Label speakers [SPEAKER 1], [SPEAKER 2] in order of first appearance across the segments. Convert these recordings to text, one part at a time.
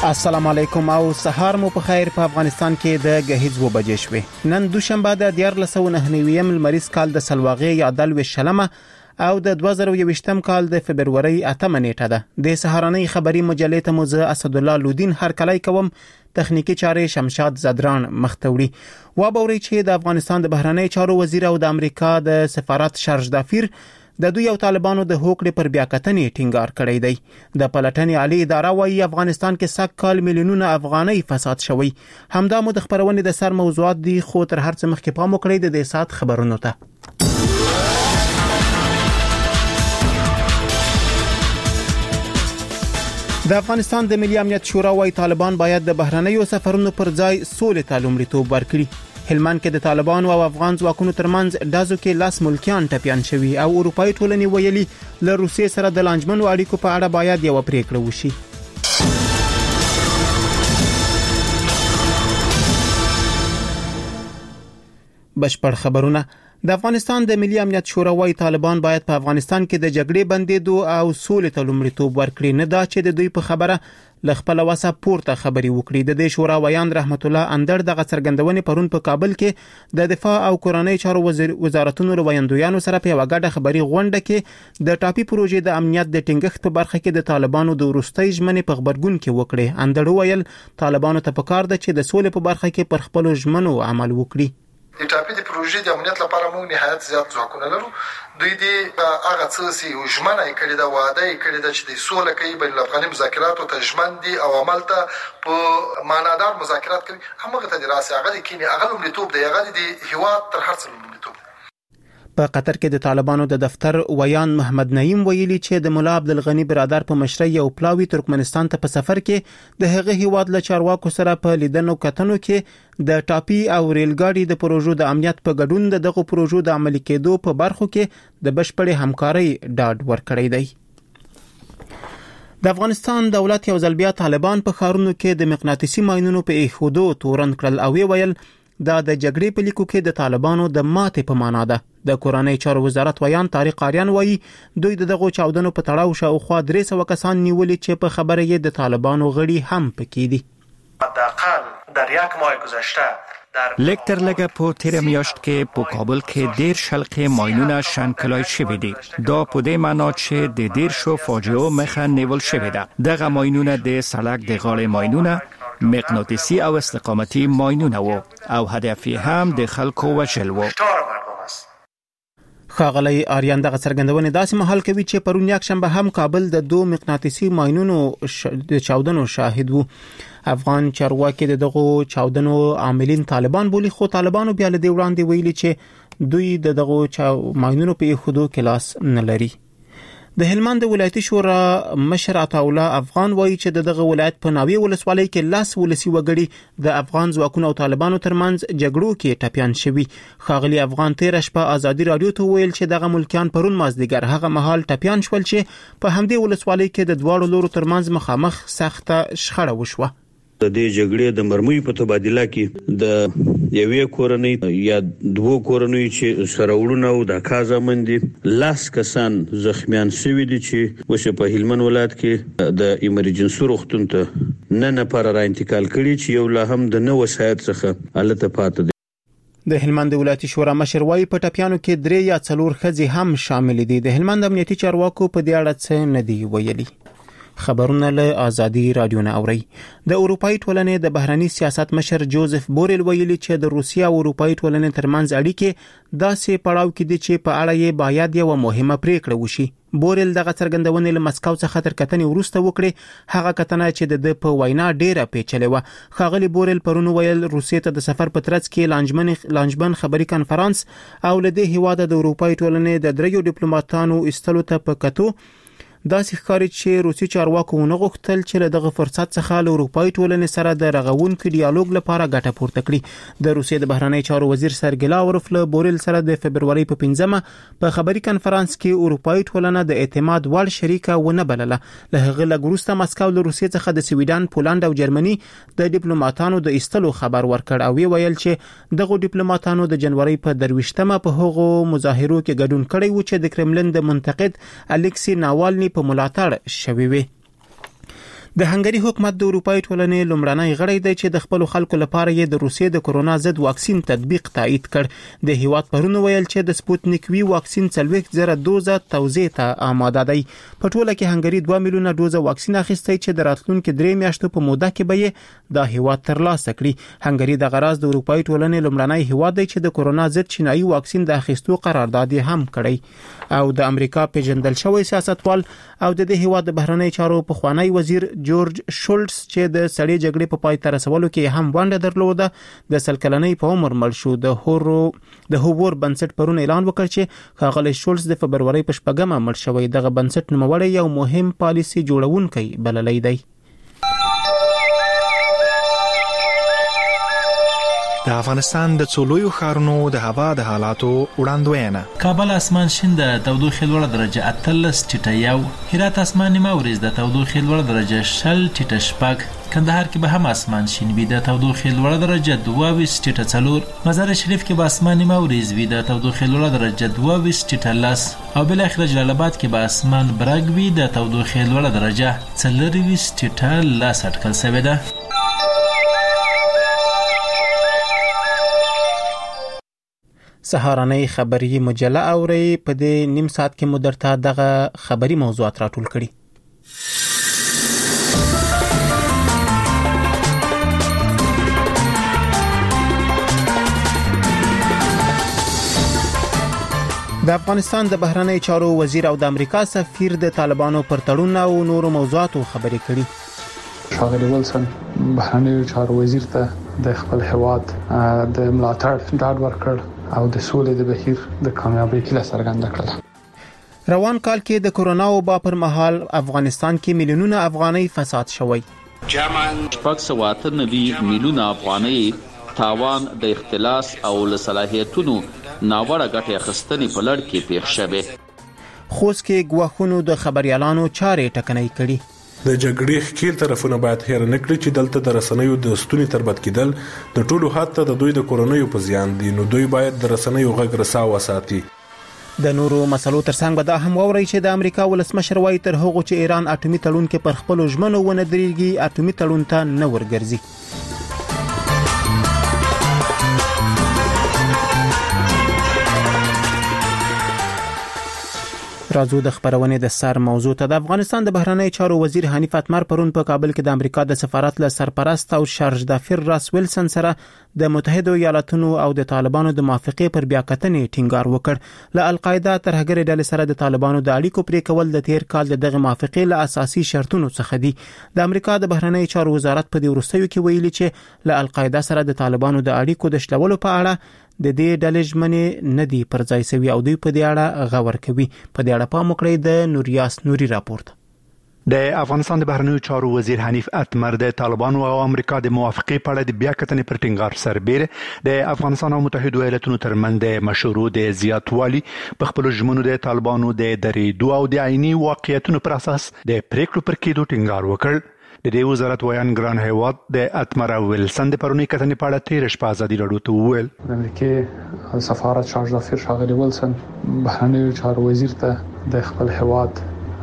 [SPEAKER 1] السلام علیکم او سهار مو په خیر. په افغانستان کې د غهیز و بجې شوې. نن دوشنبه د 1499 لمریز کال د سلواغې یا دلو شلمه او د 2021 کال د فبرवरी 8 نیټه ده. د سهارنۍ خبری مجلې ته موزه اسد الله لودین هر کله کوم تخنیکی چارې شمشاد زدران مختوړي. و بوري چې د افغانستان د بهرنی چارو وزیر او د امریکا د سفارت شارج دافیر د دوی او طالبانو د هوکړې پر بیاکتنې ټینګار کړی دی. د پلټنې عالی اداره وايي افغانستان کې سږ کال میلیونونه افغانۍ فساد شوی. همدا مو د خبرونې د سر موضوعات دي، خو تر هر څه مخکې پام وکړئ د سات خبرونو ته. د افغانستان د ملي امنیت شورا وايي طالبان باید د بهرنیو سفرونو پر ځای سولې ته لومړیتوب ورکړي. هلمند کې د طالبانو او افغان ځواکونو ترمنځ دازو کې لاس ملکیان ټپيان شوي او اروپאי ټولنې ویلي له روسیې سره د لانجمنو اړیکو په اړه باید یو پریکړه وشي. بشپړ خبرونه. د افغانستان د ملي امنیت شورا وايي طالبان باید په افغانستان کې د جګړې بندیدو او سولې ته لومړیتوب ورکړي، نه دا چې د دوی په خبره لخپل واسه پورته خبري وکړي. د دې شورا ویان رحمت الله اندر دغه څرګندونې پرون په کابل کې د دفاع او کورنۍ چارو وزارتونو روایندویانو سره په وګړه خبري غونډه کې د ټاپي پروژې د امنیت د ټینګښت په برخه کې د طالبانو د وروستۍ ژمنې په خبرګون کې وکړي. اندر ویل طالبانو ته پکار ده چې د سولې په برخه کې پر خپل ژمنو عمل وکړي.
[SPEAKER 2] د ټاپي د پروژې د امنیت لپاره موږ نهایت زیات ځواکونه لرو. دوی د هغه څه سي ژمنه کړې ده، وعده کړې ده چې د سولې کوي، بین الافغاني مذاکراتو ته ژمن دي او عمل ته په معنادار مذاکرات کوي. هغه ته د راسي هغه د کینی هغه لومړیتوب دی، هغه د هیواد تر هر څه لومړیتوب.
[SPEAKER 1] په قطر کې د طالبانو د دفتر ویان محمد نعیم ویلي چې د مولا عبدالغنی برادر په مشرۍ یو پلاوی ترکمنستان ته په سفر کې د هغه هیواد له چارواکو سره په لیدنو کتنو کې د ټاپي او ریلګاډي د پروژو د امنیت په ګډون دغه پروژو د عملي کېدو په برخو کې د بشپړې همکارۍ ډاډ ورکړی دی. د افغانستان دولت یو ځل بیا طالبان په ښارونو کې د مقناطیسي ماینونو په ایښودو تورن کړل او ویل دا د جګړې په لیکو کې د طالبانو د ماتې په معنا ده. د کورنۍ چارو وزارت ویان طارق آریان وایي دوی دغه چاودنو په تړاو شاوخوا 300 کسان نیولي چې په خبره یې د طالبانو غړي هم پکې دي.
[SPEAKER 3] حداقل در یک ماه گذشته لکتر لگه په تیر میاشت کې په کابل کې 10 شلقه ماینونه شنکلای شوی دي. دا په دې معنا چې د 10 فاجعه مخه نیول شوی ده. دغه ماینونه د سړک د غاړې ماینونه مقناطیسي او استقامتي ماینونه وو او هدف هم د خلکو وژل وو.
[SPEAKER 1] خاغلی آریان دغه څرګندونه داسې محل کوي چې پرون یک شنبه هم کابل د 2 مقناطیسي ماینونو د چاودنو شاهد وو. افغان چارواکي دغه چاودنو عاملین طالبان بولی، خو طالبانو بیا له دې وړاندې ویلي چې دوی دغه ماینونو په خودو کلاس نه لري. د هلمند ولایتي شورا مشر عطاالله افغان وایي چې دغه ولایت په ناوی ولسوالۍ کې لاس ولسی وګړي د افغان ځواکونو او طالبانو ترمنځ جګړو کې ټپيان شوي. خاغلی افغان تیر شپه ازادي رادیو ته ویل چې دغه ملکیان پرون مازدیګر هغه مهال ټپيان شول چې په همدې ولسوالۍ کې د دواړو لورو ترمنځ مخامخ سخته شخړه وشوه.
[SPEAKER 4] د دې جګړې د مرمۍ په تبادله کې د یوې کورنۍ یا دوه کورنۍ چې سره وړونه او د کازمندي لاس کسان زخمیان شوي دي چې وشه په هلمند ولایت کې د ایمرجنسي روغتون ته نه پر را انتقال کړي چې یو لا هم د نو وسایت څخه الته پاتې دي.
[SPEAKER 1] د هلمند ولایتي شورا مشر وايي په ټپيانو کې 3 یا 4 خزي هم شامل دي. د هلمند امنیتي چارواکو په دې اړه څه نه دی ویلي. خبرونه له آزادي رادیو نه اوري. د اروپאי ټولنې د بهرني سیاست مشر جوزف بورل ویلي چې د روسیا او اروپאי ټولنې ترمنځ اړیکې داسې پړاو کې دي چې په اړه یې باید یو مهمه پریکړه وشي. بورل دغه څرګندونې له مسکو څخه تر کتنې وروسته وکړي. هغه کتنه چې د په وینا ډیره پیچلې و. خاغلی بورل پرون ویل روسیې ته د سفر په ترڅ کې لانجمن خبري کانفرنس او له دې هیواده د اروپאי ټولنې د 3 ډیپلوماټانو استلو ته په کتو داسې ښکاري چې روسي چارواکو نه غوښتل چې له دغه فرصت څخه له اروپאי ټولنې سره د رغونکو ډیالوګ لپاره ګټه پورته کړي. د روسیې د بهرنی چارو وزیر سرګی لاوروف له بورل سره د فبرवरी په 15 په خبري کانفرنس کې اروپאי ټولنه د اعتماد وړ شریکه ونه بلله. له هغه لګروسته مسکو له روسیې څخه د سویډن، پولند او جرمني د ډیپلوماټانو د ایستلو خبر ورکړ او ویل چې دغه ډیپلوماټانو د جنوري په 23مه په هغو مظاهرو کې ګډون کړی و چې د کرملین د منتقد الکسی ناوالني په ملاتړ شوی وي. د هنګري حکومت د اروپאי ټولنې لومړنی غړی دی چې د خپل خلکو لپاره یې د روسیې د کورونا ضد واکسین تطبیق تایید کړ. د هیواد پرونه ویل چې د سپوتنیک وی واکسین 40,000 دوزه توزیع ته آماده دی. په ټوله کې هنګري 2 میلیونه دوزه واکسین اخیستی چې د راتلونکو 3 میاشتو په موده کې به یې د هیواد ترلاسه کړي. هنګري د غراز د اروپאי ټولنې لومړنی هیواد دی چې د کورونا ضد چینایي واکسین د اخیستو قرارداد هم کړی. او د امریکا پیژندل شوی سیاستوال او د هیواد د بهرنی چارو په خوانی وزیر جورج شولټس چې د سړې جګړې په پای ته رسولو کې هم ونډه درلوده د سلکلنۍ په عمر مړ شو. د هوور بنسټ پرون اعلان وکړ چې ښاغلی شولټس د فبرورۍ په 8مه مړ شوی. دغه بنسټ نوموړی یو مهم پالیسي جوړونکی بللی دی.
[SPEAKER 5] د افغانستان د څولویو ښارونو د هوا د حالاتو وړاندوینه.
[SPEAKER 6] کابل اسمان شین د تودوخې لوړه درجه 18 ټیټه 1، هرات اسمان نیمه وریځ د تودوخې لوړه درجه 0 ټیټه 4، کندهار کې به هم اسمان شین وي د تودوخې لوړه درجه 22 ټیټه 4، مزار شریف کې به اسمان نیمه وریځ وي د تودوخې لوړه درجه 22 ټیټه 10، او بل اخر جلال آباد کې به اسمان برګ وي د تودوخې لوړه درجه 24 ټیټه 10 اټکل شوې ده.
[SPEAKER 1] سهارنۍ خبری مجله اوري. په دې نیم ساعت کې مو درته دغه خبری موضوعات راټول کړي. د افغانستان د بهرنی چارو وزیر او د امریکا سفیر د طالبانو پر تړون او نورو موضوعاتو خبرې کړي.
[SPEAKER 7] ښاغلی ولسن بهرنی چارو وزیر ته د خپل هواد د ملاتړ ډاډ ورکړ او د سولې د بهیر د کامیابی هیله څرګنده کړه.
[SPEAKER 1] روان کال کې د کورونا وبا پر مهال افغانستان کې میلیونونه افغانۍ فساد شوی.
[SPEAKER 8] 690 میلیونه افغانۍ تاوان د اختلاس او صلاحیتونو ناوړه ګټه اخیستنې په لړ کې پیښ شوه.
[SPEAKER 1] خوست کې ګواښونو د خبريالانو چارې ټکنۍ کړي.
[SPEAKER 9] د جګړې ښکیل طرفونه باید هیر نه کړي چې دلته د رسنیو د ستوني تربت کېدل د ټولو حتی د دوی د کورونیو په زیان دي، نو دوی باید د رسنیو غږ رساو وساتي.
[SPEAKER 1] د نورو مسلو ترڅنګ به دا هم ووري چې د امریکا ولسمشر وایي تر هغه چې ایران اټومي تړون کې پر خپل ژمنو ونه درېږي اټومي تړون ته نه ورګرځي. راځو د خبرونې د سر موضوع ته. د افغانستان د بهرنی چارو وزیر حنیف اتمر پرون په کابل کې د امریکا د سفارت له سرپرست او شارج دافیر راس ویلسن سره د متحده ایالاتونو او د طالبانو د موافقې پر بیاکتنې ټینګار وکړ. له القاعده ترهګر ډلې سره د طالبانو د اړیکو پرې کول د تیر کال دغه موافقې له اساسي شرطونو څخه دي. د امریکا د بهرنی چارو وزارت په دې وروستیو کې ویلي چې له القاعده سره د طالبانو د اړیکو د شلولو په اړه د دې ډلې ژمنې نه دي پر ځای شوی او دوی په دې اړه غور کوي. په دې اړه پام وکړئ د نوریاس نوري راپورټ.
[SPEAKER 5] د افغانستان د بهرنیو چارو وزیر حنیف اتمر د طالبانو او امریکا د موافقې په اړه د بیاکتنې پر ټینګار سربېره د افغانستان او متحده ایالاتونو ترمنځ د مشروع د زیاتوالي په خپل ژمنو د طالبانو د درېدو او د عیني واقعیتونو پر اساس د پریکړو پر کېدو ټینګار وکړ. د دې وزارت ویان ګران هیواد د اتمر او ویلسن د پرونی کتنې په اړه 13 شپه ازادي راډیو ته وویل.
[SPEAKER 7] د امریکای سفارت شارج دافیر ښاغلی ولسن بهرنیو چارو وزیر ته د خپل هواد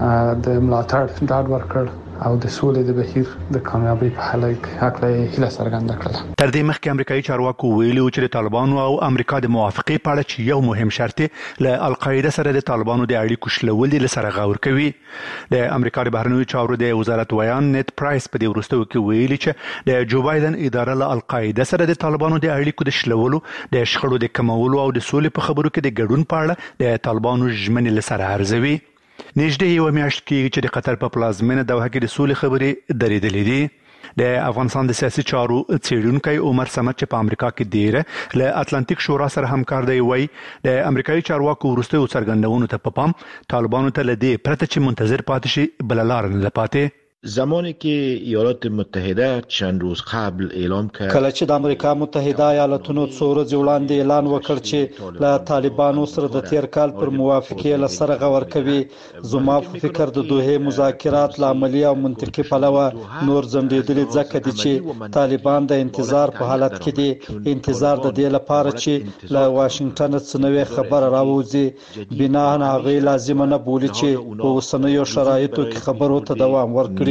[SPEAKER 7] د ملاتړ ډاډ ورکړ او د سولې د بهیر د کامیابی په حال کې هیله څرګنده کړه.
[SPEAKER 5] تر دې مخکې امریکایي چارواکو ویلي چې د طالبانو او امریکا د موافقې په اړه چې یو مهم شرط له القاعده سره د طالبانو د اړیکو شلول دي سره غور کوي. د امریکا د بهرنیو چارو د وزارت ویان نیت پرایس په دې وروستیو کې ویلي چې د جو بایدن اداره له القاعده سره د طالبانو د اړیکو د شلولو، د شخړو د کمولو او د سولې په خبرو کې د ګډون په اړه د طالبانو ژمنې سره ارزوي. نږدې یو میاشت کې چې د قطر په پلازمینه دوحه کې د سولې خبرې درېدلې دي. د افغانستان د سیاسي چارو څېړونکی عمر سمت چې په امریکا کې ډیره له اتلانتیک شورا سره همکار دی وایي د امریکایي چارواکو وروستیو څرګندونو ته په پام طالبانو ته له دې پرته چې منتظر پاتې شي بل لار نه پاتې.
[SPEAKER 10] زمانی که ایالات متحده چند روز قبل اعلام کرد
[SPEAKER 11] کله چې د امریکا متحده ایالاتونو څو ورځې وړاندې اعلان وکړ چې له طالبانو سره د تیر کال پر موافقې له سره غور کوي، زما په فکر د دوه مذاکرات له عملی او منطقي پلوه نور ځنډېدلي ځکه دي چې طالبان د انتظار په حالت کې دي. انتظار د دې لپاره چې له واشنگټن څخه نوې خبره راوځي، بنا هغه لازم نه بولي چې په اوسنیو شرایطو کې خبرو ته دوام ورکړي.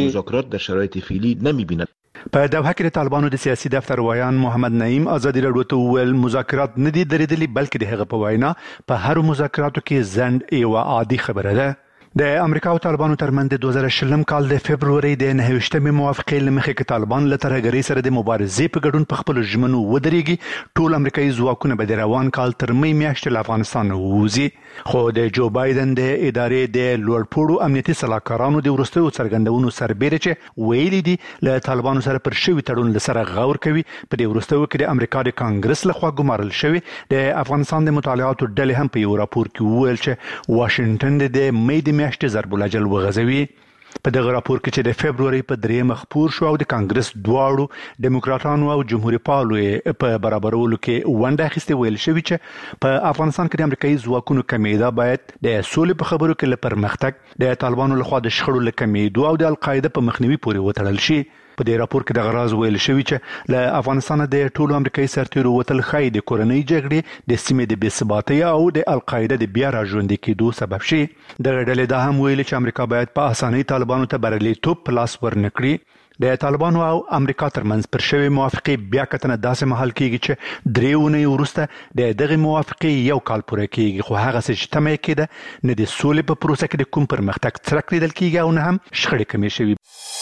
[SPEAKER 11] کوي.
[SPEAKER 10] مذاکرات در شرایط فعلی نمی‌بیند.
[SPEAKER 5] په دوحه کې د طالبانو د سیاسي دفتر وایان محمد نعیم ازادي راډیو ته وویل مذاکرات نه دي درېدلي بلکې د هغه په وینا په هر مذاکراتو کې ځنډ یو عادي خبره ده. د امریکا او طالبانو ترمنځ د 2020 کال د فبرवरी د 29مې موافقې لمخې کې طالبان له ترهګرۍ سره د مبارزې په ګډون په خپل ژمنو ودرېږي. ټول امریکایي ځواکونه به د روان کال تر مې میاشتې له افغانستان ووځي. خو د جو بایدن د ادارې د لوړپوړو امنیتي سلاکارانو د وروستیو څرګندونو سربېره چې ویلي دي له طالبانو سره پر شوي تړون سره غور کوي. په دې وروستیو کې د امریکا د کانګرس لخوا ګمارل شوی د افغانستان د مطالعاتو ډلې هم په یو راپور کې وویل چې واشنگټن د مې د میاشتې ضرب العجل وغځوي. په دغه راپور کې چې د فبرवरी په 3 خپور شو او د کانګرس دواړو دیموکراتانو او جمهوریت پالو په برابرولو کې ونډه اخیستې ویل شوی چې په افغانستان کې د امریکایي ځواکونو کمیدا باید د سولې په خبرو کې له پرمختګ د طالبانو لخوا د شخړو له کمیدو او د القاعده په مخنیوي پورې وتړل شي. په دې راپور کې د غراز ویل شوی چې له افغانستان د ټولو امریکایي سرتیرو وتل خای د کورنۍ جګړې د سیمې د بېثباتۍ او د القاعده د بیا راژوندې کېدو سبب شي. د ډلې دا هم ویل چې امریکا باید په اسانۍ طالبانو ته بریالیتوب په لاس ورنکړي. د طالبانو او امریکا ترمنځ پر شوی موافقې بیا کتنه داسې مهال کېږي چې 3 اونۍ وروسته د دغه موافقې یو کال پوره کېږي. خو هغه څه چې تمه کېده نه د سولې په پروسه کې د کوم پرمختګ څرک لیدل کېږي او نه هم شخړې کمې شوي.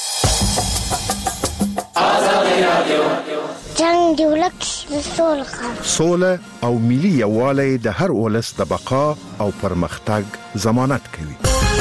[SPEAKER 12] جنگ دی ولک د سوله او ملي یووالی د هر ولس د بقا او پرمختګ ضمانت کوي.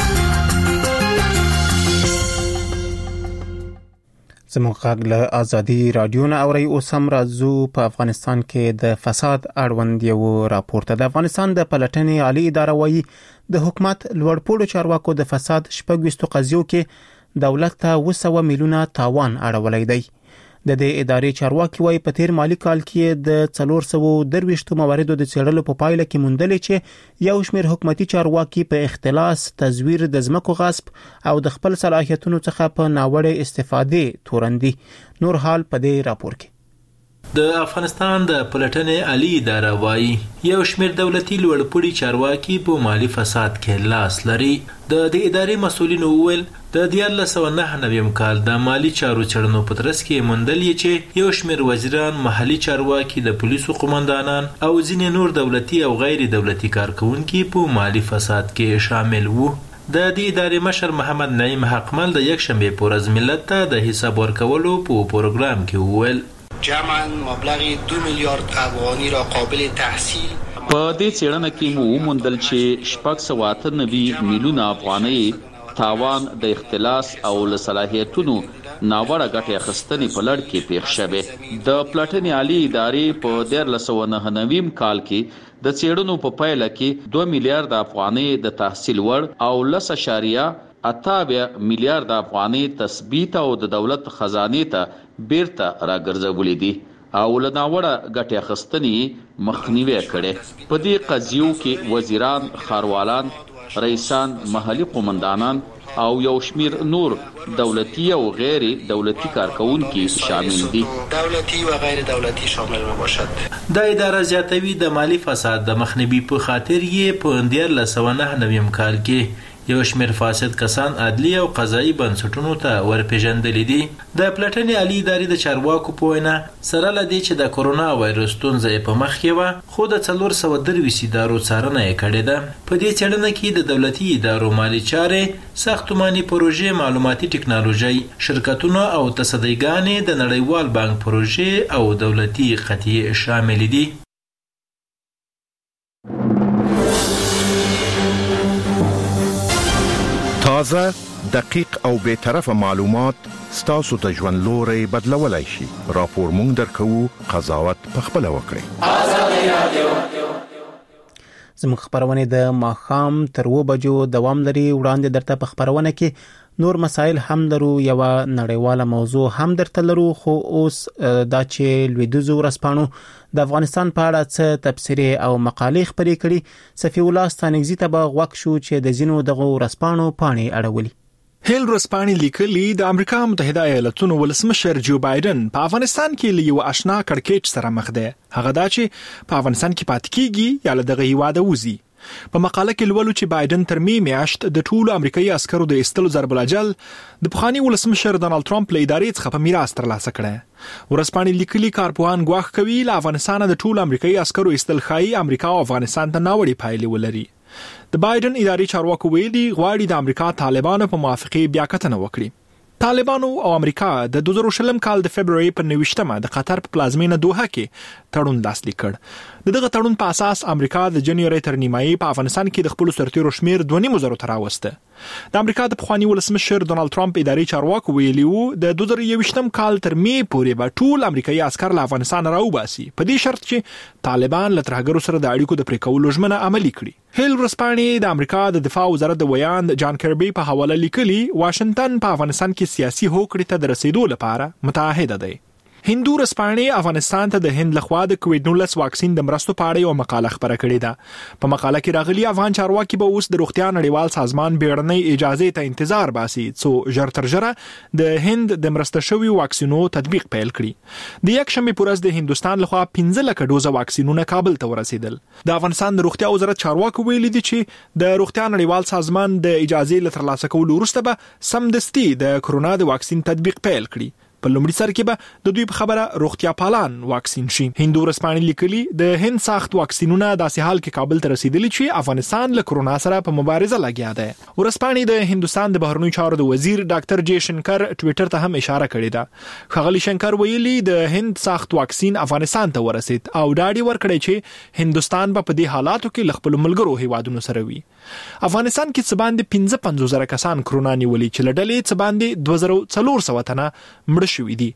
[SPEAKER 1] زموږ غږ له ازادي راډیو نه اوري. اوس هم راځو په افغانستان کې د فساد اړوند یو راپور ته. د افغانستان د پلټنې عالی اداره وایي د حکومت لوړپوړو چارواکو د فساد 26 قضیو کې دولت ته 200 میلیونه تاوان اړولای دی. د دې ادارې چارواکي وایي په تیر مالی کال کې د 423 مواردو د څېړلو په پایله کې موندلې چې یو شمېر حکومتي چارواکي په اختلاس، تزویر، د ځمکو غصب او د خپل صلاحیتونو څخه په ناوړه استفادې تورندي. نور حال په دې راپور کې.
[SPEAKER 6] د افغانستان د پلټنې عالی اداره وایي یو شمېر دولتي لوړپوړي چارواکي په مالی فساد کې لاس لري. د ادارې مسؤلینو وویل د 1999 کال د مالی چارو چړنو په ترڅ کې موندل چې یو شمېر وزیران، محلي چارواکي، د پولیسو قومندانان او ځینې نور دولتي او غیر دولتي کارکونکي په مالی فساد کې شامل وو. د دې ادارې مشر محمد نعیم حقمل د یکشنبه په ورځ ملت ته د حساب ورکولو په پروګرام کې وویل
[SPEAKER 13] جمعاً مبلغ 2 میلیارد افغانی را قابل تحصیل.
[SPEAKER 8] په دې څېړنه کې مو وموندل چې 698 میلیونه افغانۍ تاوان د اختلاس او له صلاحیتونو ناوړه ګټې اخیستنې په لړ کې پیښ شوې. د پلټنې عالی ادارې په 1999 کال کې د څېړنو په پایله کې 2 میلیارد افغانۍ د تحصیل وړ او 10.8 میلیارد افغانۍ تثبیت او د دولت خزانې ته بیرته راګرځولې دي او له ناوړه ګټې اخیستنې مخنیوی کړي. په دې قضیو کې وزیران، ښاروالان، رئیسان، محلي قومندانان او یو شمیر نور دولتي او غیر دولتي کارکونکي شامل دي.
[SPEAKER 13] دولتي و غیر دولتي شامل باشد.
[SPEAKER 6] د اداره زیاتوي د مالی فساد د مخنیوي په خاطر یې په 1999 کال کې یو شمېر فاسد کسان عدلي او قضایي بنسټونو ته ورپېژندلي دي. د پلټنې عالی ادارې د چارواکو په وینا سره له دې چې د کورونا وایرس ستونزه یې په مخ کې وه، خو د 423 ادارو څارنه یې کړې ده. په دې څېړنه کې د دولتي ادارو مالي چارې، ساختماني پروژې، معلوماتي ټکنالوژي، شرکتونه او تصدیګانې، د نړیوال بانک پروژې او دولتي قطعې شامل دي.
[SPEAKER 12] تازه، دقیق او بے طرفه معلومات ستاسو ته ژوند لوري بدلولای شي. راپور مونږ درکو، قضاوت پخپل وکړئ. آزادي رادیو
[SPEAKER 1] زموږ خبرونه د ماخام تر 2 بجو دوام لري. وړاندې درته په خبرونه کې نور مسایل هم لرو، یو نړیواله موضوع هم درته لرو. خو اوس دا چې لویدیځو ورځپاڼو د افغانستان په اړه څه تبصرې او مقالې خپرې کړي. صفي الله ستانګزي ته به غوږ شو چې د ځینو دغه ورځپاڼو پاڼې اړولي.
[SPEAKER 14] هیل ورځپاڼې لیکلي د امریکا متحده ایالاتونو ولسمشر جو بایدن په افغانستان کې یو آشنا کړکېچ سره مخ دی. هغه دا چې په افغانستان کې پاتې کیږي یا له دغه هیواده وځي. په مقاله کې لولو چې بایدن تر می میاشت د ټولو امریکایي عسکرو د استلو ضرب الاجل د پخوانی ولسمشر ډونالد ټرمپ له ادارې څخه په میراث ترلاسه کړه. ورځپاڼې لیکلي کارپوهان ګواښ کوي له افغانستان د ټولو امریکایي عسکرو استل خایي امریکا او افغانستان ته ناوړي پایلې ولري. د بایدن ادارې چارواکو ویلي غواړي د امریکا طالبانو په موافقه بیاکتنه وکړي. طالبانو او امریکا د 2020 کال د فبراير په 19مه د قطر په پلازمینه دوحه کې تړون لاسلیک کړ. دغه تړون په اساس امریکا د جنوري تر نیمایي په افغانستان کې د خپل سرتیرو شمیر 2.5 ته راوسته. د امریکا د پخوانی ولسمشر ډونالد ټرمپ ادارې چارواکو ویلي وو د 2021 کال تر می پورې به ټول امریکایي عسكر له افغانستان راوباسي په دې شرط چې طالبان له ترهګرو سره د اړیکو د پریکولو ژمنه عملي کړي. هیل ورځپاڼې د امریکا د دفاع وزارت د ویان جان کربي په حواله لیکلي واشنگټن په افغانستان کې سیاسي هوکړې ته د رسیدو لپاره متعهد دی. هندو ورځپاڼې افغانستان ته د هند لخوا د کووډ-19 واکسین د مرستو په اړه یو مقاله خبره کړې ده. په مقاله کې راغلي افغان چارواکي به اوس د روغتیا نړیوال سازمان بیړنۍ اجازه ته انتظار باسي څو ژر تر ژره د هند د مرسته شوی واکسینو تطبیق پیل کړي. د یکشنبه په ورځ د هندستان لخوا 15 لک ډوزه واکسینونه کابل ته ورسېدل. د افغانستان د روغتیا وزارت چارواکو ویلي دي چې د روغتیا نړیوال سازمان د اجازه لترلاسه کولو وروسته به سمدستي د کرونا د واکسین تطبیق پیل کړي. په لومړي سر کې به د دوی په خبره روغتیا پالان واکسین شي. هندو ورځپاڼې لیکلي د هند ساخت واکسینونه داسې حال کې کابل ته رسیدلي چې افغانستان له کرونا سره په مبارزه لګیا دی. ورځپاڼې د هندستان د بهرنیو چارو د وزیر ډاکټر جے شنکر ټویټر ته هم اشاره کړې ده. ښاغلي شنکر ویلي د هند ساخت واکسین افغانستان ته ورسید او ډاډ ورکړی چې هندستان به په دې حالاتو کې له خپل ملګرو هیوادونو سره وي. افغانستان کې څه باندې 55,000 کسان کرونا نیولي چې له ډلې څه باندې 2400 تنه مړ شوي دي.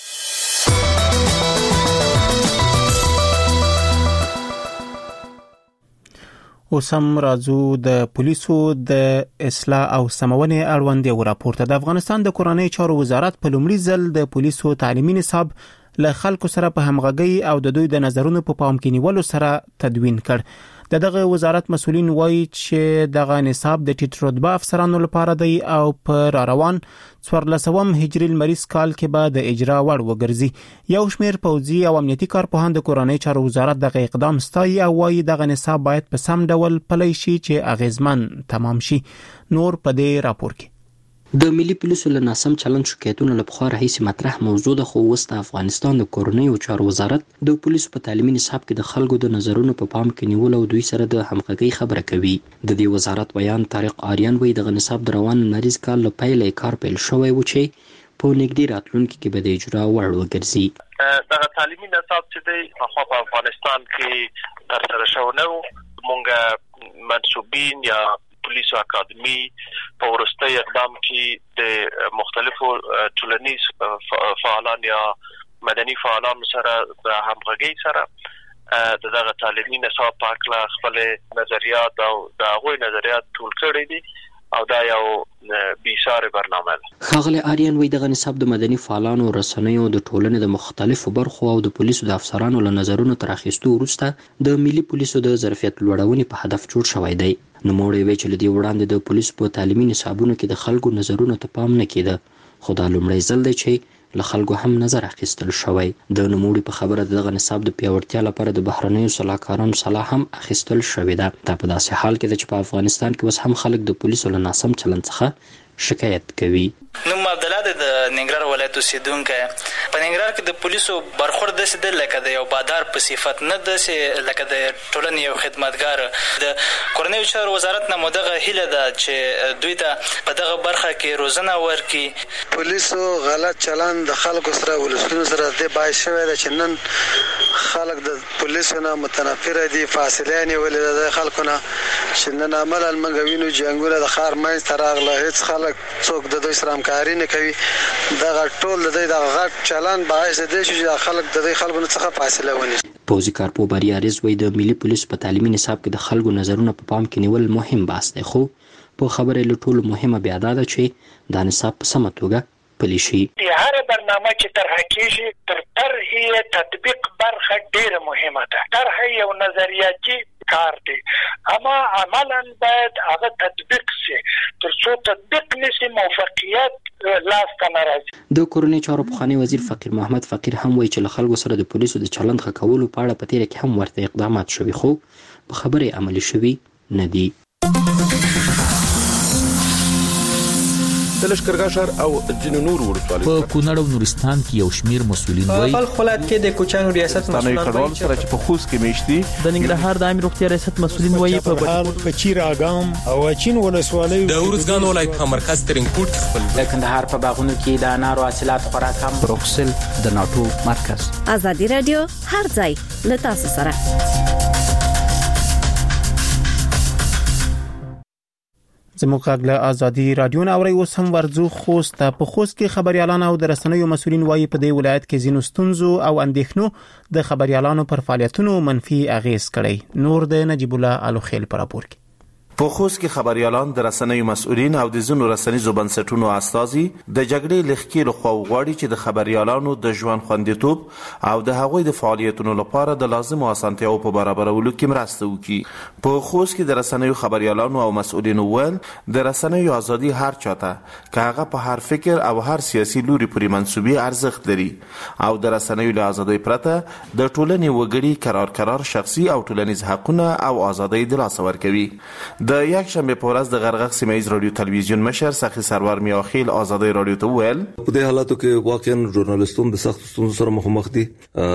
[SPEAKER 1] اوس هم راځو د پولیسو د اصلاح او سمونې اړوند یو راپور ته. د افغانستان د کورنۍ چارو وزارت په لومړي ځل د پولیسو تعلیمي نصاب له خلکو سره په همغږي او د دوی د نظرونو په پام کې نیولو سره تدوین کړ. دغه وزارت مسؤلین وایي چې دغه نصاب د ټیټ رتبه افسرانو لپاره دی او په روان 14 هجري المریض کال کې به د اجرا وړ وګرځي. یو شمېر پوځي او امنیتي کارپوهان د کورنۍ چارو وزارت دغه اقدام ستایي او وایي دغه نصاب باید په سم ډول پلی شي چې اغیزمن تمام شي. نور په دې راپور کې
[SPEAKER 15] د ملي پولیسو له ناسم چلند شکایتونو له پخوا راهیسې مطرح موضوع ده، خو اوس د افغانستان د کورنیو چارو وزارت د پولیسو په تعلیمي نصاب کې د خلکو د نظرونو په پام کې نیول او دوی سره د همغږۍ خبره کوي. د دې وزارت بیان طارق آریان وایي دغه نصاب د روان نریز کال له پیله کار پیل شوی و چې په نږدې راتلونکي کې به د اجرا وړ وګرځي.
[SPEAKER 16] دغه تعلیمي نصاب چې دی په افغانستان کې ترسره شوی نه و. مونږ منصوبین یا پولیسو اکادمی په ورستۍ اقدام کې د مختلفو ټولنیز فعالان یا مدني فعالان سره د همغږۍ سره دغه تعلیمي نصاب په اړه خپل نظریات او د هغوی نظریات ټول کړي دي او دا یو بیساره برنامه ده.
[SPEAKER 15] ښاغلی آریان وایي دغه نصاب د مدني فعالانو، رسنیو، د ټولنې د مختلفو برخو او د پولیسو د افسرانو له نظرونو تر اخیستو وروسته د ملي پولیسو د ظرفیت لوړونې په هدف جوړ شوی دی. نوموړی وایي چې له دې وړاندې د پولیسو په تعلیمي نصابونو کې د خلکو نظرونو ته پام نه کېده، خو دا لومړی ځل دی چې له خلکو هم نظر اخیستل شوی. د نوموړي په خبره دغه نصاب د پیاوړتیا لپاره د بهرنیو سلاکارانو صلاح هم اخیستل شوې ده. دا په داسې حال کې ده چې په افغانستان کې اوس هم خلک د پولیسو له ناسم چلند څخه شکایت کوي.
[SPEAKER 17] نوم عبدالله د ننګرهار ولایت اوسیدونکی. په ننګرهار کې د پولیسو برخورد داسې دی لکه د یو بادار په صفت، نه داسې لکه د ټولنې یو خدمتګار. د کورنیو چارو وزارت نه مو دغه هیله ده چې دوی ته په دغه برخه کې روزنه ورکړي.
[SPEAKER 18] پولیسو غلط چلند د خلکو سره ولسونو سره د باعث شوی ده چې نن خلک د پولیسو نه متنفره دي، فاصله نیولې ده د خلکو نه، چې نن عملاً موږ وینو جنګونه د ښار منځ ته راغله، هېڅ خلک څوک د دوی سره همکاري نه کوي. دغه ټول د دوی دغه غټ چلند باعث دی چې خلک د دوی خلکو څخه فاصله ونیسي.
[SPEAKER 15] پوځي کارپو بریا ریز وایي د ملي پولیسو په تعلیمي نصاب کې د خلکو نظرونه په پام کې نیول مهم بحث دی، خو په خبره له ټولو مهمه بیا دا ده چې دا نصاب په سمه توګه پلی شي.
[SPEAKER 19] هر برنامه چې طرح کیږي تر طرحې تطبیق برخه ډیره مهمه ده. طرح یو نظریاتي کار دی، اما عملاً باید هغه تطبیق شي. تر څو تطبیق نشي موفقیت لاس ته نه راځي.
[SPEAKER 15] د کورنۍ چارو پخوانی وزیر فقیر محمد فقیر هم وایي چې له خلکو سره د پولیسو د چلند ښه کولو په اړه په تیره کې هم ورته اقدامات شوي، خو په خبرې عملي شوي نه دي.
[SPEAKER 20] د لشکرګاه ښار او ځینو نورو ولسوالیو
[SPEAKER 21] په کونړ او نورستان کې یو شمیر مسؤلین وایي
[SPEAKER 22] بلخ ولایت کې د کوچانو ریاست مسؤلین
[SPEAKER 20] وایي چې په خوست کې میشتي
[SPEAKER 22] د ننګرهار د عامه روغتیا ریاست مسؤلین وایي په
[SPEAKER 23] چیر اګام او چین ولسوالیو
[SPEAKER 24] د ورزګان ولایت په مرکز ترینکوټ خپل
[SPEAKER 22] د کندهار په باغونو کې د انارو حاصلات خوراک هم
[SPEAKER 21] بروکسل د ناتو مرکز.
[SPEAKER 25] ازادي رادیو هر ځای له تاسو سره.
[SPEAKER 1] زموږ غږ له ازادي رادیو نه اوري. اوس هم ورځو خوست په خوست کې خبريالان او د رسنیو مسؤلین وایي په دې ولایت کې زینو ستونزو او اندېښنو د خبريالانو پر فعالیتونو منفي اغیز کړی. نور د نجیب الله الوخیل پر راپور کې.
[SPEAKER 26] په خوست کې خبريالان د رسنیو مسؤلین او د ځینو رسنیزو بنسټونو استازي د جګړې لخکې خو غواړي چې د خبريالانو د ژوند خوندیتوب او د هغوی د فعالیتونو لپاره د لازم اسانتیاو په برابرولو کې مرسته وکړي. په خوست کې د رسنیو خبريالانو او مسؤلینو ول د رسنیو ازادي هر چاته که هغه په هر فکر او هر سیاسي لوري پورې منسوبي ارزښت لري او د رسنیو له ازادۍ پرته د ټولنې وګړي قرار شخصي او ټولنیز حقوقونه او ازادۍ د لاس ورکوي. د یک شنبه په ورځ د غرغښ سیمه ییز رادیو تلویزیون مشر سخی سرور میاخیل ازادۍ رادیو ته ویل
[SPEAKER 27] په دې حالاتو کې واقعا ژورنالیستون د سخت ستونزو سره مخ دي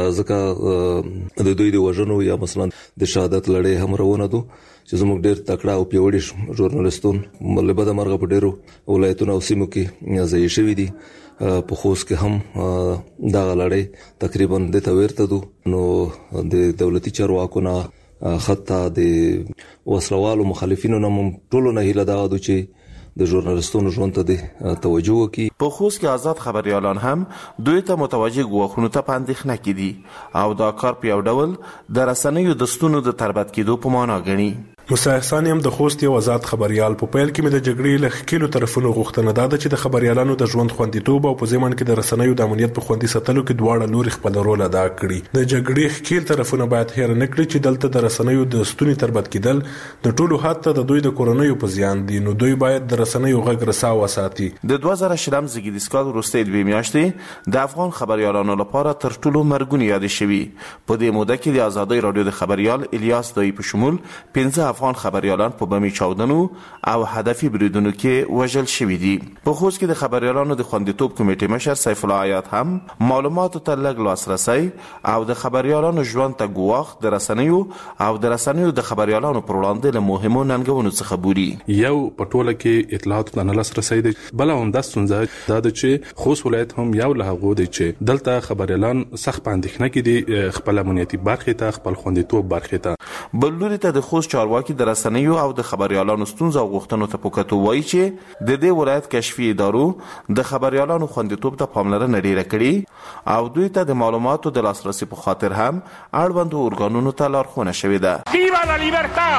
[SPEAKER 27] ځکه د دوی د وژنو یا مثلا د شهادت لړۍ هم روانه ده چې زموږ ډېر تکړه او پیوړي ژورنالیستون ملبه د مرغه په ډیرو ولایتونو او سیمو کې ځای شوی دي. په خوست کې هم دا لړۍ تقریبا د تورته ده نو د دولتي چارواکو نه خطه د وسلوالو مخالفینو نوم ټولو نه هیله دا ده چې د ژورنالیستونو ژوند ته د توجه وکړي.
[SPEAKER 26] په خوست کې آزاد خبريالان هم دوی ته متوجه غوښنو ته پاندېښنه کړي او دا کار په یو ډول د رسنیو د ستونو د تربت کېدو په معنا غني.
[SPEAKER 9] موسی احسان هم د خوست یو آزاد خبريال په پیل کې د جګړې له خکېلو طرفونو غوښتنه ده چې د خبريالانو د ژوند خوندیتوب او په ځمن کې د رسنیو د امنیت په خوندي ساتلو کې دواړه لوري خپل رول ادا کړي. د جګړې خکېل طرفونه باید هیر نه کړي چې دلته د رسنیو د ستوني تربت کېدل د ټولو حتی د دوی د کورنیو په زیان دي نو دوی باید د رسنیو غږ رساو وساتي.
[SPEAKER 26] د 2000 زیږدیز کال وروسته د میاشتې د افغان خبريالانو لپاره تر ټولو مرګونی یاد شوی. په دې موده کې د ازادۍ رادیو د خبريال الیاس دوی په شمول 15 افغان خبريالان په بمی چاودنو او هدفي بریدونو کې وژل شوي دي. په خوست کې د خبريالانو د خوندیتوب کمیټې مشر سیف الله حیات هم معلوماتو ته لږ لاسرسي او د خبريالانو ژوند ته ګواښ د رسنیو او د رسنیو د خبريالانو پر وړاندې له مهمو ننګونو څخه بولي.
[SPEAKER 28] یو په ټوله کې اطلاعات نه لاسرسي دي بل هم د ستونزه د چې خوست ولایت هم یو له هغو دي چې دلته خبريالان سخت پاندېښنه کې دي خپل امنیتي برخې ته خپل خوندیتوب برخې ته.
[SPEAKER 26] بل لوري ته د خوست چارواکي د رسنیو او د خبريالانو ستونزو او غوښتنو ته پوکټو وایي چې د دې ولایت کشفي ادارو د خبريالانو خوندیتوب ته پاملرنه ډیره کړې او دوی ته د معلوماتو د لاسرسي په خاطر هم اړوندو ارګانونو ته لارښوونه شوې ده.
[SPEAKER 29] ویوا لا لیبرتا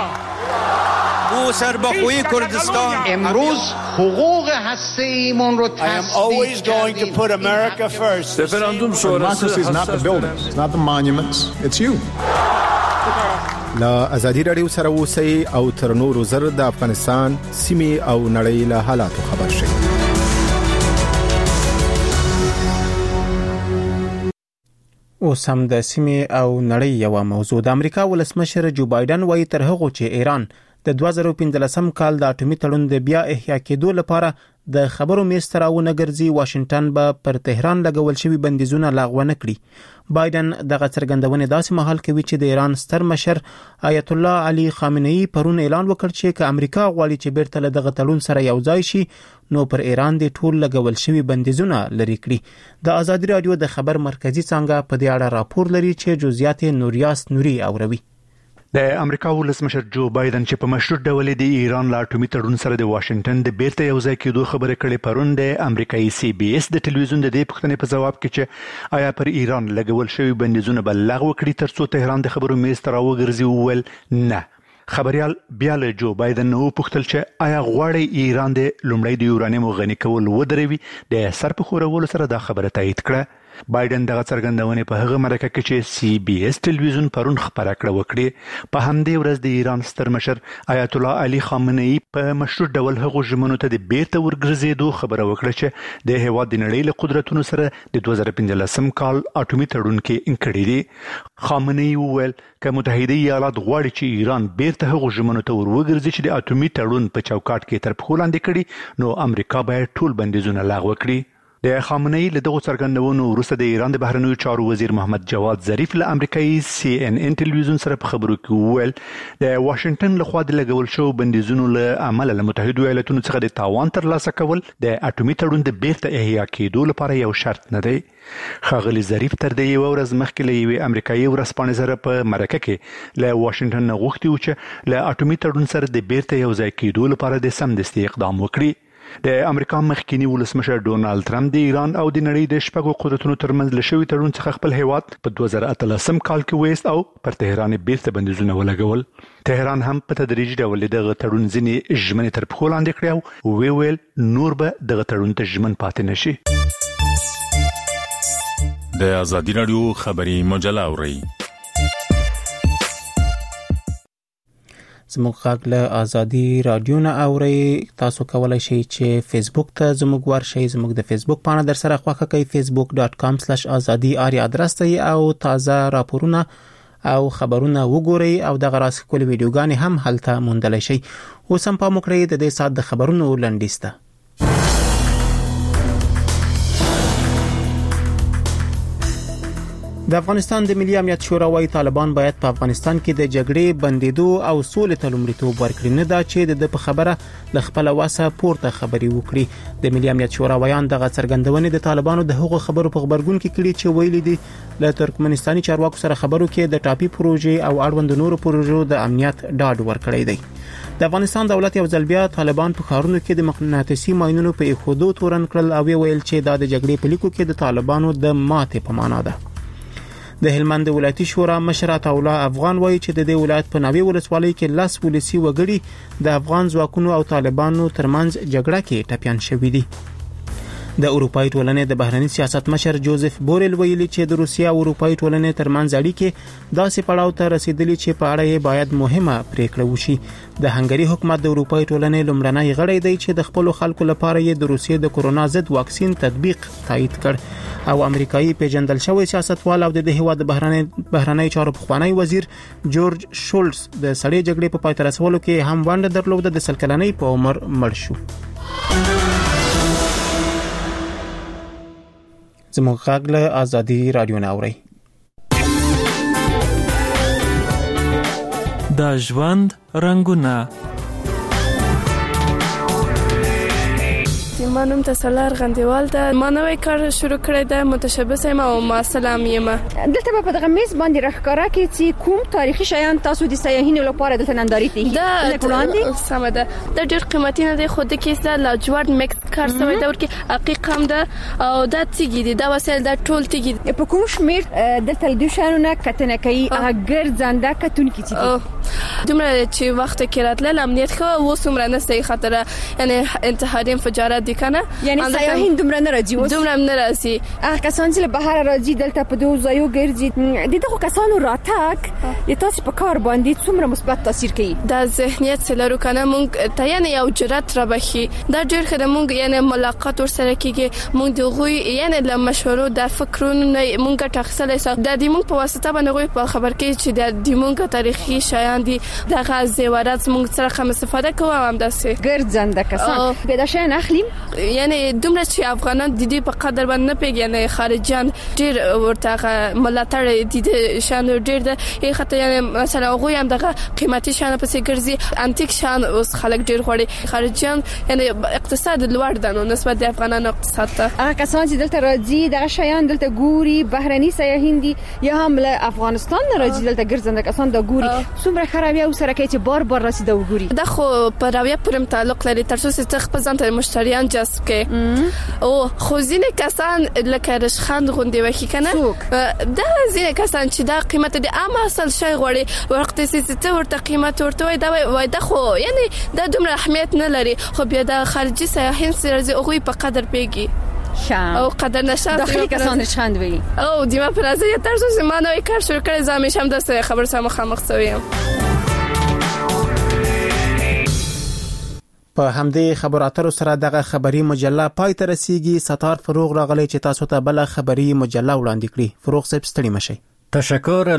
[SPEAKER 30] او سربخوی کردستان
[SPEAKER 29] امروز حقوق هسته‌ایمون رو تصدیق کردیم.
[SPEAKER 30] رفراندوم شورای
[SPEAKER 31] is not the buildings, it's not the monuments, it's you.
[SPEAKER 32] لا ازادي رادیو سره اوسئ او تر نورو زر د افغانستان سیمې او نړۍ له حالاتو خبر شئ.
[SPEAKER 1] اوس هم د سیمې او نړۍ یو موضوع. د امریکا ولسمشر جو بایدن وایي تر هغه چې ایران د 2015 کال د اټومي تړون د بیا احیا کېدو لپاره د خبرو میز ته راونه ګرځي واشنگټن به پر تهران لګول شوی بندیزونه لغوه نه کړي. بایدن دغه څرګندونه داسې مهال کوي چې د ایران ستر مشر آیت الله علي خامنه‌ای پرون اعلان وکړ چې که امریکا غواړي چې بیرته له دغه تړون سره یو ځای شي نو پر ایران د ټول لګول شوی بندیزونه لري کړي. د ازادي رادیو د خبر مرکزی څنګه په دې اړه راپور لري چې جزئیات نوریاس نوري اوروي.
[SPEAKER 5] د امریکا ولسمشر جو بایدن چې په مشروط ډول د ایران لا اټومي تړون سره د واشنگټن د بیرته یو ځای کېدو خبره کړې پرون د امریکایي سی بي اس د ټلویزیون د دې پوښتنې په جواب کې چې آیا پر ایران لګول شوی بندیزونه به لغوه کړي ترڅو تهران د خبرو میز ته راوګرځي وویل نه. خبريال بیا له جو بایدن نو پوښتل چې آیا غواړي ایران د لومړی د یورانیم غني کول ودروي د سر په خورولو سره دا خبره تایید کړه. بایدن دغه څرګندونه په هغه مرکه کې چې سی بي اس ټلویزیون پرون خبره کړې وکړه په همدې ورځ د ایران ستر مشر آیت الله علي خامنه‌ای په مشروع ډول هغو ژمنو ته د بیرته ورګرځېدو خبره وکړه چې د هیواد د نړۍ له قدرتونو سره د 2015 کال اټومي تړون کې انکړی دي. خامنه‌ای وویل چې متحده ایالات غواړي چې ایران بیرته هغو ژمنو ته ورګرځي چې د اټومي تړون په چوکاټ کې تر پښو لاندې کړي، نو امریکا باید ټول بندیزونه لغوه کړي. د خامنه‌ای له دغو څرګندونو وروسته د ایران د بهرنیو چارو وزیر محمد جواد ظریف له امریکایي CNN ټلویزیون سره په خبرو کې وویل د واشنگټن لخوا د لګول شو بندیزونو له امله له متحده ایالاتونو څخه د تاوان ترلاسه کول د اټومي تړون د بیرته احیا کېدو لپاره یو شرط نه دی. ښاغلي ظریف تر دې یو ورځ مخکې له یوې امریکایي ورځپاڼې سره په مرکه کې له واشنگټن نه غوښتي و چې له اټومي تړون سره د بیرته یو ځای کېدو لپاره د سمدستي اقدام وکړي. د امریکا مخکینی ولسمشر ډونالد ټرمپ د ایران او د نړۍ د شپږو قدرتونو ترمنځ له شوي تړون څخه خپل هیواد په 2013 کال کې وېست او پر تهران بیرته بندیزونه ولګول. تهران هم په تدریجي ډول دغه تړون ځینې ژمنې تر پښو لاندې کړې او ویل نور به دغه تړون ته ژمن پاتې نشي.
[SPEAKER 2] د ازادي رادیو خبري مجله اوري.
[SPEAKER 1] زموږ غږ له ازادي رادیو نه اوري. تاسو کولای شئ چې فیسبوک ته زموږ ورشئ. زموږ د فیسبوک پاڼه در سره خوښه کړئ facebook.com/azadi adres ته او تازه راپورونه او خبرونه وګورئ او دغه راس کول ویډیوګانې هم هلته موندلی شئ. اوس هم پام وکړئ د دې ساعت د خبرونو لنډیز ته. د افغانستان د ملي امنیت شورا وايي طالبان باید په افغانستان کې د جګړې بندیدو او سولې ته لومړیتوب ورکړي، نه دا چې د په خبره ل خپل واسه پورته خبري وکړي. د ملي امنیت شورا وایان دغه څرګندونې د طالبانو د هغو خبرو په خبرګون کې کړي چې ویلي دي له ترکمنستاني چارواکو سره خبرو کې د ټاپي پروژې او اړوند نورو پروژو د امنیت ډاډ ورکړی دی. د افغانستان دولت یو ځل بیا طالبان په ښارونو کې د مقناطیسي ماینونو په ایښودو تورن کړل او ویل چې دا د جګړې په لیکو کې د طالبانو د ماتې په معنا ده. د هلمند ولایتي شورا مشر عطا الله افغان وایي چې د دې ولایت په ناوې ولسوالۍ کې لاس ولسی وګړي د افغان ځواکونو او طالبانو ترمنځ جګړه کې ټپيان شوي دي. د اروپאי ټولنې د بهرنی سیاست مشر جوزف بورل ویلي چې د روسیا او اروپאי ټولنې ترمنځ اړیکې داسې پړاو ته رسیدلي چې په اړه یې باید مهمه پریکړه وشي. د هنګري حکومت د اروپאי ټولنې لومړنی غړی دی چې د خپل خلکو لپاره یې د روسیې د کورونا ضد واکسین تطبیق تایید کړ او امریکایي پیژندل شوی سیاستوال او د هیواد بهرنی چارو پخوانی وزیر جورج شولټز د سړې جګړې په پای ته رسولو کې هم ونډه درلوده. د سلکلنۍ په عمر مړ شو. زموږ غږ له ازادي رادیو نه اوري.
[SPEAKER 3] د ژوند رنگونه.
[SPEAKER 4] ما نوم تسلار غندیوال ده. ما نوې کار شروع کړی ده، متشبث یم او معسلام یم.
[SPEAKER 6] دلته په دغه میز باندې راښکاره کې چې کوم تاریخي شیان تاسو د سیاحینو لپاره دلته نندارې دي.
[SPEAKER 4] دا سم ده. دا ډېر قیمتي نه دی، خو د کیسه لاجورد میکس کار سوی دا ورکه حقیقت هم ده او دا تیګي دي، دا وسایل دا ټول تیګي.
[SPEAKER 6] په کوم شمیر دلته د شانونه کتنه کوي اگر زنده کتون کی دي.
[SPEAKER 4] دومره چې وخت کې راتل امنیت خو وسومره نه سي خطر، یعنی انتحاري انفجارات دي کنه،
[SPEAKER 6] یعنی سیاحین دومره نه راځي.
[SPEAKER 4] دومره نه راځي.
[SPEAKER 6] کسان چې بهر راځي دلته په دوه ځایو ګرځي. دغه کسانو راتګ د تاسو په کار باندې څومره مثبت تاثیر کوي؟
[SPEAKER 4] دا ذهنیت سره کنه مونږ ته یعنی یو جرأت را بخي. دا ډېر خدای مونږ یعنی ملاقات ور سره کیږي. مونږ د غوي یعنی له مشورو د فکرونو مونږ تخصص د دې مونږ په واسطه باندې غوي په خبر کې چې د دې مونږ تاریخي شیان دي دغه زیورات مونږ سره کوم استفاده کوو هم داسې
[SPEAKER 6] ګرځنده کسان به دا شین اخلیم.
[SPEAKER 4] یعنی دومره چې افغانان د دې په قدر باندې نه پیژني، خارجيان ډېر ورته ملاتړ دي شان ډېر ده. خاطر یعنی مثلا غوي هم دغه قیمتي شان په څیر ګرځي، انټیک شان اوس خلک ډېر غواړي. خارجيان یعنی اقتصاد لوړ ده نو نسبت د افغانانو اقتصاد ته.
[SPEAKER 6] هغه کسان چې دلته راځي دغه شیان دلته ګوري، بهرني سیاحین دي یا هم له افغانستان نه راځي دلته ګرځنده کسان دا ګوري. څومره خرابې او سره کې چې بار راځي دا وګوري.
[SPEAKER 4] دا خو په راویه پرم تعلق لري تر څو چې خپل ځان ته مشتریان جذب کړي. او خو ځینې کسان لکه رشخند غوندي وکي کنه، دا ځینې کسان چې دا قیمت دي عام اصل شي غوړي وخت چې ورته قیمت ورته دا وای دا خو یعنی دا دومره اهمیت نه لري. خو بیا دا خارجي سیاحین سره او په قدر پیږي. او قدر نشد
[SPEAKER 6] داخلی کسان چند وی
[SPEAKER 4] او دیما پرازه طرز زمانه کار شروع کړی زمې شم د خبر سره مخامخ شوم.
[SPEAKER 1] په همدې خبرو اترو سره دغه خبري مجله پای ته رسیږي. ستار فروغ راغلی چې تاسو ته بل خبري مجله وړاندې کړي. فروغ صاحب ستړي مشئ.
[SPEAKER 23] تشکر.